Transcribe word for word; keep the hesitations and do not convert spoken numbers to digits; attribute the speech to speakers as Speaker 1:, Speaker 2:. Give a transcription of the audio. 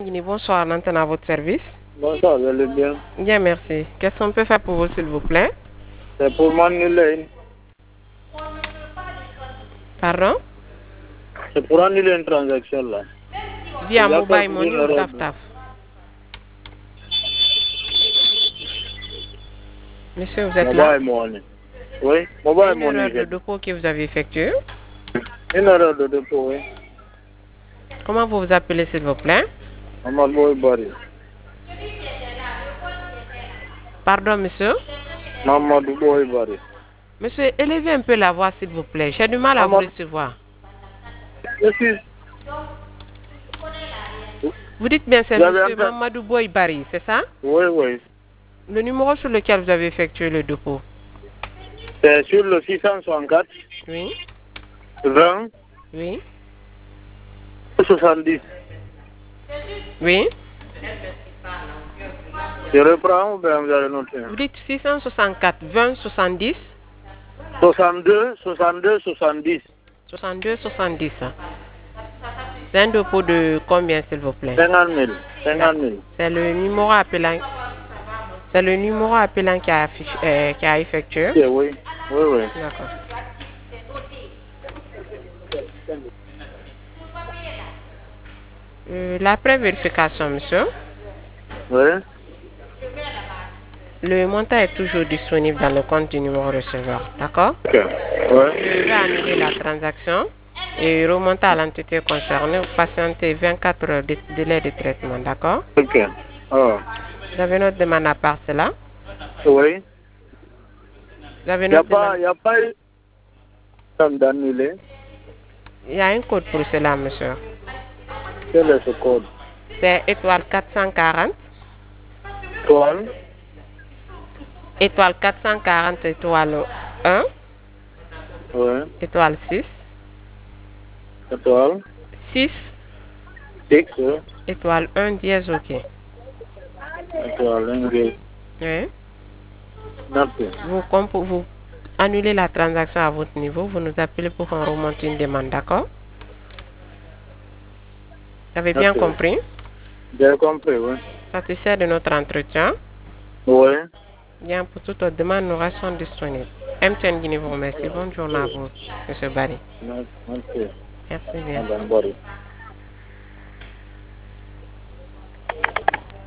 Speaker 1: Bonsoir, Nantan à votre service.
Speaker 2: Bonsoir, vous allez bien?
Speaker 1: Bien, merci. Qu'est-ce qu'on peut faire pour vous, s'il vous plaît?
Speaker 2: C'est pour m'annuler.
Speaker 1: Pardon?
Speaker 2: C'est pour annuler une transaction là.
Speaker 1: Via Mobile Money ou Taf Taf? Monsieur, vous êtes là?
Speaker 2: Mobile Money. Oui, Mobile
Speaker 1: Une
Speaker 2: Money.
Speaker 1: erreur de dépôt que vous avez effectuée.
Speaker 2: Une erreur de dépôt, oui.
Speaker 1: Comment vous vous appelez, s'il vous plaît?
Speaker 2: Mamadou Boy.
Speaker 1: Pardon, monsieur?
Speaker 2: Mamadou Boy.
Speaker 1: Monsieur, élevez un peu la voix, s'il vous plaît. J'ai du mal à vous recevoir.
Speaker 2: Monsieur.
Speaker 1: Vous dites bien c'est monsieur Mamadou Boy Bari, c'est ça?
Speaker 2: Oui, oui.
Speaker 1: Le numéro sur lequel vous avez effectué le dépôt?
Speaker 2: C'est sur le six cent soixante-quatre.
Speaker 1: Oui.
Speaker 2: vingt.
Speaker 1: Oui.
Speaker 2: soixante-dix.
Speaker 1: Oui.
Speaker 2: Je reprends ou bien vous allez noter?
Speaker 1: Vous dites six cent soixante-quatre, vingt, soixante-dix?
Speaker 2: soixante-deux, soixante-deux, soixante-dix.
Speaker 1: soixante-deux, soixante-dix. C'est un dépôt de combien, s'il vous plaît?
Speaker 2: cinquante mille. cinquante mille.
Speaker 1: C'est le numéro appelant. C'est le numéro appelant qui a, affiché, euh, qui a effectué?
Speaker 2: Oui, oui, oui. oui.
Speaker 1: D'accord. Euh, la pré-vérification, monsieur.
Speaker 2: Oui.
Speaker 1: Le montant est toujours disponible dans le compte du numéro receveur. D'accord?
Speaker 2: Ok. Ouais.
Speaker 1: Je vais annuler la transaction et remonter à l'entité concernée. Vous patientez vingt-quatre heures de délai de traitement. D'accord?
Speaker 2: Ok. Oh.
Speaker 1: Vous avez notre demande à part cela?
Speaker 2: Oui.
Speaker 1: Vous avez
Speaker 2: Il n'y a,
Speaker 1: demande...
Speaker 2: a pas eu d'annuler.
Speaker 1: Il y a un code pour cela, monsieur.
Speaker 2: Quel est ce code?
Speaker 1: C'est étoile quatre cent quarante.
Speaker 2: Étoile.
Speaker 1: Étoile quatre cent quarante, étoile un.
Speaker 2: Oui.
Speaker 1: Étoile six.
Speaker 2: Étoile.
Speaker 1: six.
Speaker 2: six. Oui.
Speaker 1: Étoile un dièse, ok.
Speaker 2: Étoile un dièse.
Speaker 1: Oui.
Speaker 2: Merci.
Speaker 1: Vous, vous annulez la transaction à votre niveau. Vous nous appelez pour qu'on remonte une demande, d'accord? Vous avez bien compris?
Speaker 2: J'ai compris, oui.
Speaker 1: Satisfait de notre entretien?
Speaker 2: Oui.
Speaker 1: Bien, pour toute autre demande, nous restons disponibles. M T N Guinée vous remercie. Bonne journée à vous, monsieur Barry.
Speaker 2: Merci.
Speaker 1: Merci bien.
Speaker 2: Madame Bory.